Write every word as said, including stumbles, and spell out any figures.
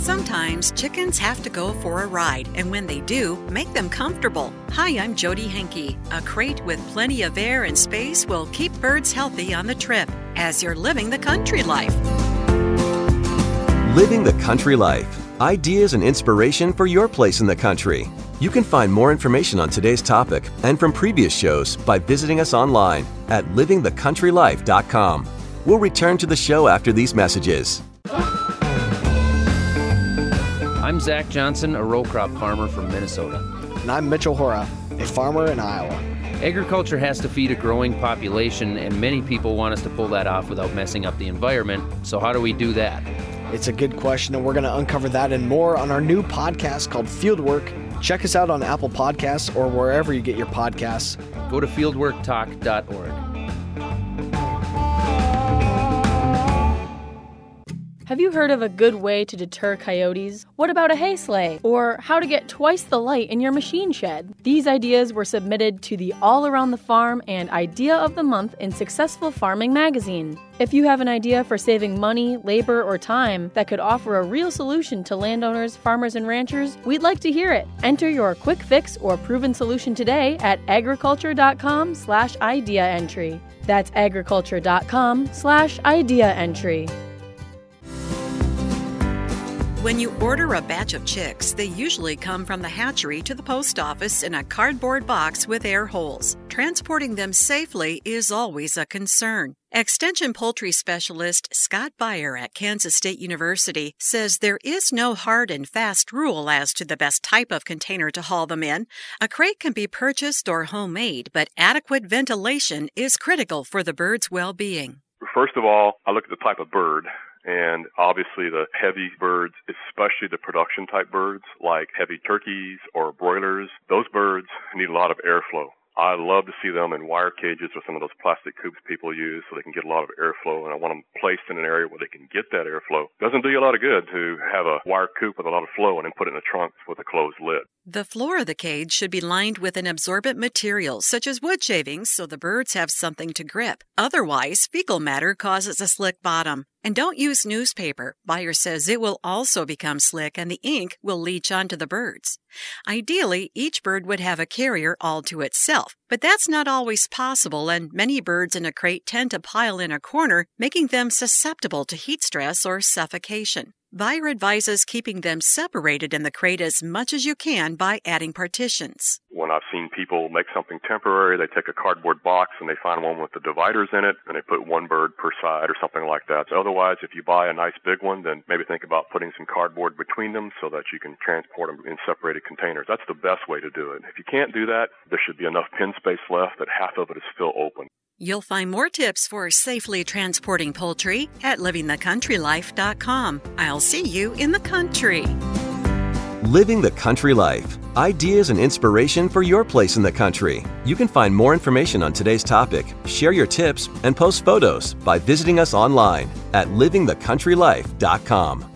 Sometimes chickens have to go for a ride, and when they do, make them comfortable. Hi, I'm Jody Henke. A crate with plenty of air and space will keep birds healthy on the trip as you're living the country life. Living the country life. Ideas and inspiration for your place in the country. You can find more information on today's topic and from previous shows by visiting us online at living the country life dot com. We'll return to the show after these messages. I'm Zach Johnson, a row crop farmer from Minnesota. And I'm Mitchell Hora, a farmer in Iowa. Agriculture has to feed a growing population, and many people want us to pull that off without messing up the environment. So how do we do that? It's a good question, and we're going to uncover that and more on our new podcast called Fieldwork. Check us out on Apple Podcasts or wherever you get your podcasts. Go to fieldwork talk dot org. Have you heard of a good way to deter coyotes? What about a hay sleigh? Or how to get twice the light in your machine shed? These ideas were submitted to the All Around the Farm and Idea of the Month in Successful Farming magazine. If you have an idea for saving money, labor, or time that could offer a real solution to landowners, farmers, and ranchers, we'd like to hear it. Enter your quick fix or proven solution today at agriculture.com slash idea entry. That's agriculture.com slash idea entry. When you order a batch of chicks, they usually come from the hatchery to the post office in a cardboard box with air holes. Transporting them safely is always a concern. Extension poultry specialist Scott Beyer at Kansas State University says there is no hard and fast rule as to the best type of container to haul them in. A crate can be purchased or homemade, but adequate ventilation is critical for the bird's well-being. First of all, I look at the type of bird. And obviously the heavy birds, especially the production type birds like heavy turkeys or broilers, those birds need a lot of airflow. I love to see them in wire cages or some of those plastic coops people use so they can get a lot of airflow, and I want them placed in an area where they can get that airflow. Doesn't do you a lot of good to have a wire coop with a lot of flow and then put it in a trunk with a closed lid. The floor of the cage should be lined with an absorbent material such as wood shavings so the birds have something to grip. Otherwise, fecal matter causes a slick bottom. And don't use newspaper. Beyer says it will also become slick and the ink will leach onto the birds. Ideally, each bird would have a carrier all to itself, but that's not always possible, and many birds in a crate tend to pile in a corner, making them susceptible to heat stress or suffocation. Beyer advises keeping them separated in the crate as much as you can by adding partitions. When I've seen people make something temporary, they take a cardboard box and they find one with the dividers in it, and they put one bird per side or something like that. So otherwise, if you buy a nice big one, then maybe think about putting some cardboard between them so that you can transport them in separated containers. That's the best way to do it. If you can't do that, there should be enough pen space left that half of it is still open. You'll find more tips for safely transporting poultry at living the country life dot com. I'll see you in the country. Living the country life. Ideas and inspiration for your place in the country. You can find more information on today's topic, share your tips, and post photos by visiting us online at living the country life dot com.